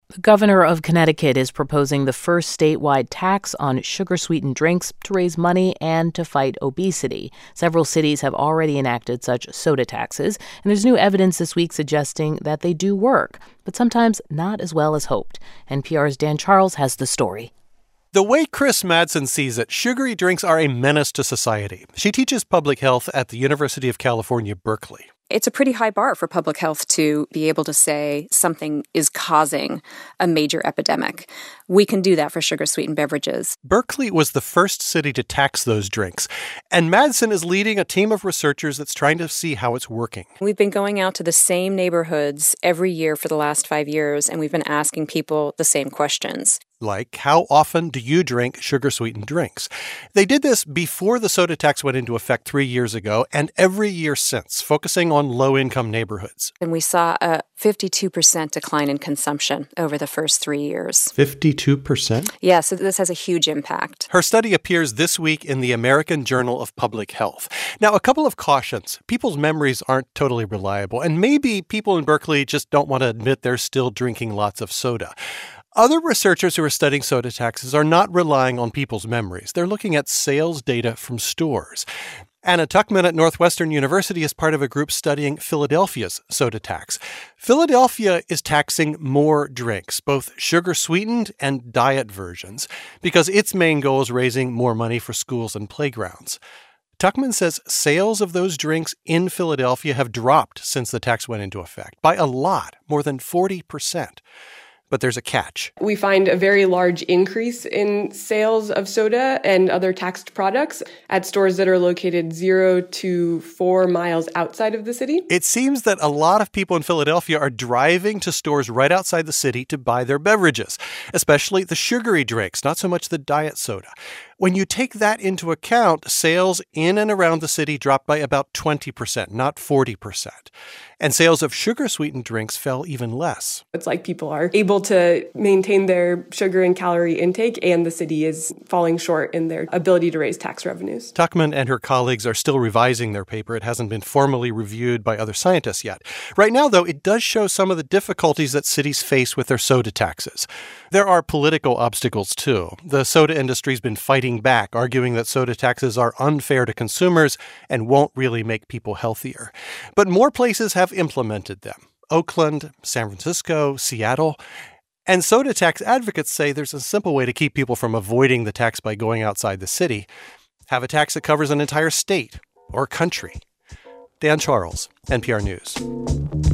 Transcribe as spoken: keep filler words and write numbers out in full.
The governor of Connecticut is proposing the first statewide tax on sugar-sweetened drinks to raise money and to fight obesity. Several cities have already enacted such soda taxes, and there's new evidence this week suggesting that they do work, but sometimes not as well as hoped. N P R's Dan Charles has the story. The way Chris Madsen sees it, sugary drinks are a menace to society. She teaches public health at the University of California, Berkeley. It's a pretty high bar for public health to be able to say something is causing a major epidemic. We can do that for sugar-sweetened beverages. Berkeley was the first city to tax those drinks, and Madsen is leading a team of researchers that's trying to see how it's working. We've been going out to the same neighborhoods every year for the last five years, and we've been asking people the same questions. Like, how often do you drink sugar-sweetened drinks? They did this before the soda tax went into effect three years ago, and every year since, focusing on low-income neighborhoods. And we saw a fifty-two percent decline in consumption over the first three years. fifty-two percent? Yeah, so this has a huge impact. Her study appears this week in the American Journal of Public Health. Now, a couple of cautions. People's memories aren't totally reliable, and maybe people in Berkeley just don't want to admit they're still drinking lots of soda. Other researchers who are studying soda taxes are not relying on people's memories. They're looking at sales data from stores. Anna Tuchman at Northwestern University is part of a group studying Philadelphia's soda tax. Philadelphia is taxing more drinks, both sugar-sweetened and diet versions, because its main goal is raising more money for schools and playgrounds. Tuchman says sales of those drinks in Philadelphia have dropped since the tax went into effect, by a lot, more than forty percent. But there's a catch. We find a very large increase in sales of soda and other taxed products at stores that are located zero to four miles outside of the city. It seems that a lot of people in Philadelphia are driving to stores right outside the city to buy their beverages, especially the sugary drinks, not so much the diet soda. When you take that into account, sales in and around the city dropped by about twenty percent, not forty percent. And sales of sugar-sweetened drinks fell even less. It's like people are able to maintain their sugar and calorie intake, and the city is falling short in their ability to raise tax revenues. Tuchman and her colleagues are still revising their paper. It hasn't been formally reviewed by other scientists yet. Right now, though, it does show some of the difficulties that cities face with their soda taxes. There are political obstacles, too. The soda industry's been fighting back, arguing that soda taxes are unfair to consumers and won't really make people healthier. But more places have implemented them. Oakland, San Francisco, Seattle. And soda tax advocates say there's a simple way to keep people from avoiding the tax by going outside the city. Have a tax that covers an entire state or country. Dan Charles, N P R News.